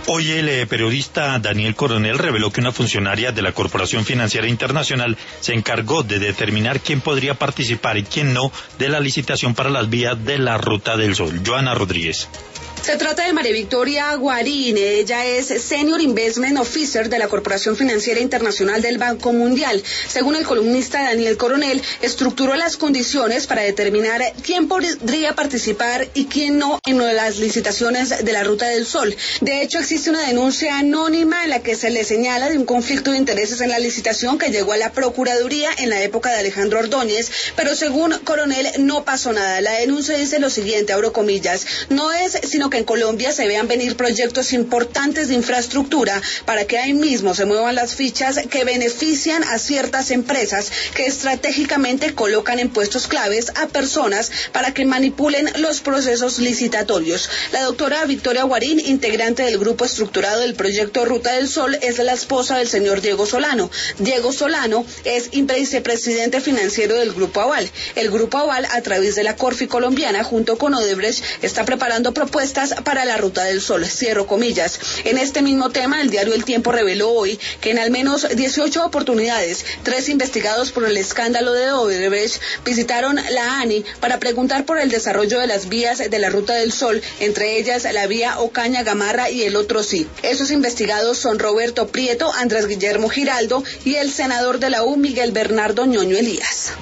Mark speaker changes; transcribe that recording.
Speaker 1: Hoy el periodista Daniel Coronel reveló que una funcionaria de la Corporación Financiera Internacional se encargó de determinar quién podría participar y quién no de la licitación para las vías de la Ruta del Sol. Joana Rodríguez.
Speaker 2: Se trata de María Victoria Guarín. Ella es Senior Investment Officer de la Corporación Financiera Internacional del Banco Mundial. Según el columnista Daniel Coronel, estructuró las condiciones para determinar quién podría participar y quién no en las licitaciones de la Ruta del Sol. De hecho, existe una denuncia anónima en la que se le señala de un conflicto de intereses en la licitación que llegó a la Procuraduría en la época de Alejandro Ordóñez, pero según Coronel no pasó nada. La denuncia dice lo siguiente, abro comillas: no es sino que en Colombia se vean venir proyectos importantes de infraestructura para que ahí mismo se muevan las fichas que benefician a ciertas empresas que estratégicamente colocan en puestos claves a personas para que manipulen los procesos licitatorios. La doctora Victoria Guarín, integrante del grupo estructurado del proyecto Ruta del Sol, es la esposa del señor Diego Solano. Diego Solano es vicepresidente financiero del Grupo Aval. El Grupo Aval, a través de la Corfi colombiana, junto con Odebrecht, está preparando propuestas para la Ruta del Sol, cierro comillas. En este mismo tema, el diario El Tiempo reveló hoy que en al menos 18 oportunidades, 3 investigados por el escándalo de Odebrecht visitaron la ANI para preguntar por el desarrollo de las vías de la Ruta del Sol, entre ellas la vía Ocaña-Gamarra y el Otro Sí. Esos investigados son Roberto Prieto, Andrés Guillermo Giraldo y el senador de la U, Miguel Bernardo Ñoño Elías.